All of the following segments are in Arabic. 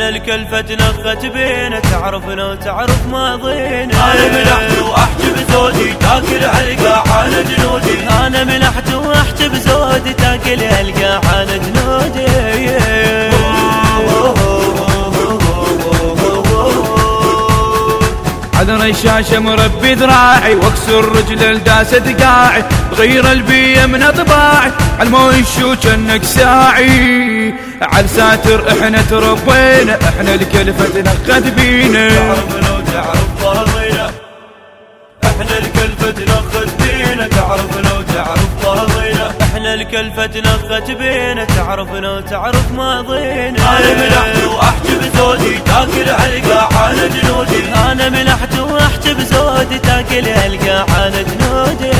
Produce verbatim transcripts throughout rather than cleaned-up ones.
الكلفة تنخت بينا، تعرفنا وتعرف ماضينا. أنا ملحت وأحجب زودي تاكل هالقاع على جنودي. أنا ملحت وأحجب زودي تاكل هالقاع على جنودي. عذر الشاشة مربي ذراعي واكسر رجل الداسة قاعي، بغير البيئة من اطباعي عالمو يشوش انك ساعي. عال ساتر احنا تربينا، احنا الكلفة تنخت بينا. تعرفنا وتعرف فاضينا، احنا الكلفة تنخت بينا. تعرفنا وتعرف فاضينا، احنا الكلفة تنخت بينا، تعرفنا وتعرف ماضينا. أنا ملحت وأحجب زودي تاكل هالقاع على جنودي. أنا ملحت وأحجب زودي تاكل هالقاع على جنودي.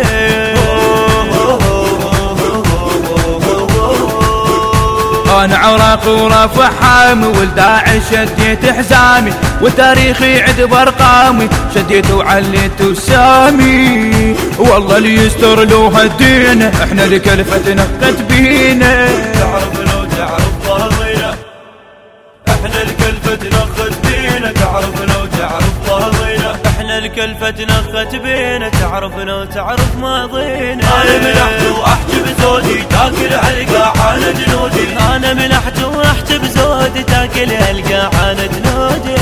أنا عراق ورافع حامي والداعي شديت حزامي، وتاريخي عد بارقامي شديت وعليت وسامي. والله اللي يستر له هدينا، احنا الكلفة تنخت بينا. تعرفنا وتعرف فاضينا، احنا الكلفة تنخت بينا. تعرفنا وتعرف فاضينا، احنا الكلفة تنخت بينا، تعرفنا وتعرف ماضينا. أنا ملحت وأحجب زودي تاكل هالقاع على جنودي. أنا ملحت وأحجب زودي تاكل هالقاع على جنودي.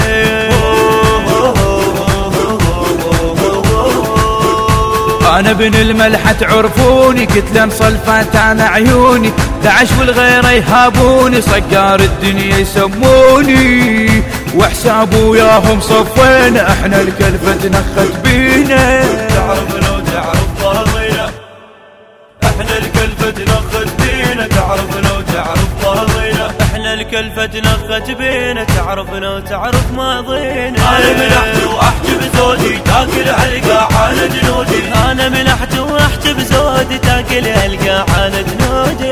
أنا بن الملحة عرفوني، قتلا صلفات أنا عيوني، دعش والغير يهابوني، صقار الدنيا يسموني، وحساب وياهم صفينا، احنا الكلفة تنخت بينا. تعرفنا وتعرف فاضينا، احنا الكلفة تنخت بينا. تعرفنا وتعرف فاضينا، احنا الكلفة تنخت بينا، تعرفنا وتعرف ماضينا. أنا ملحت وأحجب زودي تاكل هالقاع على جنودي. أنا ملحت وأحجب زودي تاكل هالقاع على جنودي.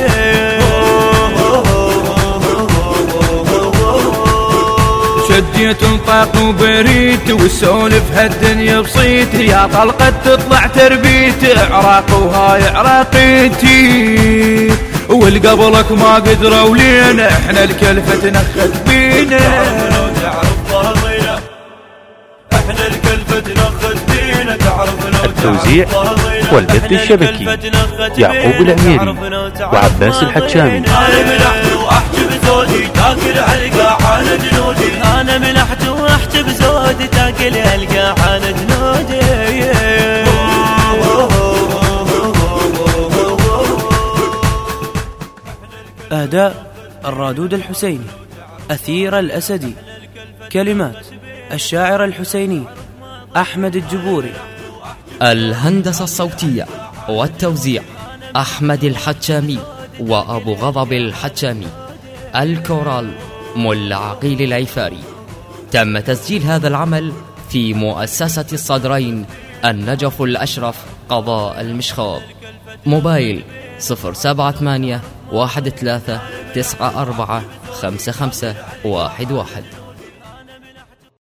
شديت انطاق وبريت والسولف هالدنيا بصيت، يا طلقة تطلع تربيت عراق وهاي عراقيتي، والقبلك ما قدروا لينا، احنا الكلفة تنخت بينا. تعرفنا وتعرف فاضينا، احنا الكلفة تنخت بينا. تعرفنا التوزيع والبث الشبكي يعقوب العميري وعباس الحجامي. أنا ملحت وأحجب زودي تاكل هالقاع على جنودي. أنا ملحت وأحجب زودي تاكل هالقاع على جنودي. أداء الرادود الحسيني، أثير الأسدي، كلمات الشاعر الحسيني أحمد الجبوري، الهندسة الصوتية والتوزيع أحمد الحجامي وأبو غضب الحجامي، الكورال ملا عقيل العفاري. تم تسجيل هذا العمل في مؤسسة الصدرين النجف الأشرف قضاء المشخاب. موبايل صفر سبعة ثمانية واحد ثلاثة تسعة أربعة خمسة خمسة واحد واحد.